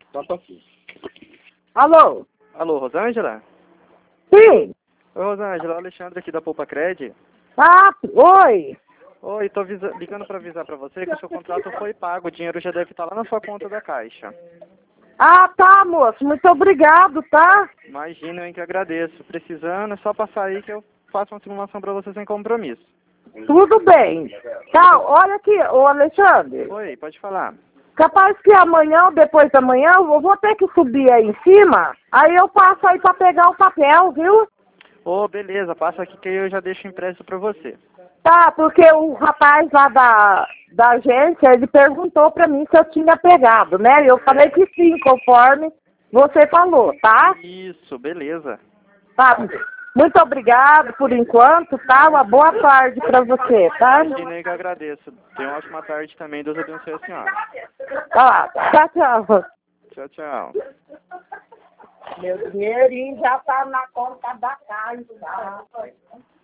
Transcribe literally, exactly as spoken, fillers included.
Toca aqui. Alô? Alô, Rosângela? Sim. Oi, Rosângela, Alexandre aqui da Poupa Cred. Ah, oi. Oi, tô avisa... ligando para avisar para você que o seu contrato foi pago, o dinheiro já deve estar lá na sua conta da Caixa. Ah, tá, moço. Muito obrigado, tá? Imagina, eu em que agradeço. Precisando, é só passar aí que eu faço uma simulação para você sem compromisso. Tudo bem. Tá, olha aqui, ô Alexandre. Oi, pode falar. Capaz que amanhã ou depois da manhã eu vou ter que subir aí em cima, aí eu passo aí pra pegar o papel, viu? Ô, beleza, passa aqui que eu já deixo impresso para você. Tá, porque o rapaz lá da, da agência, ele perguntou pra mim se eu tinha pegado, né? Eu falei que sim, conforme você falou, tá? Isso, beleza. Tá. Muito obrigado por enquanto, tá? Uma boa tarde pra você, tá? Imagina aí que eu agradeço. Tenha uma ótima tarde também. Deus abençoe a senhora. Tá, tchau, tchau. Tchau, tchau. Meu dinheirinho já tá na conta da casa.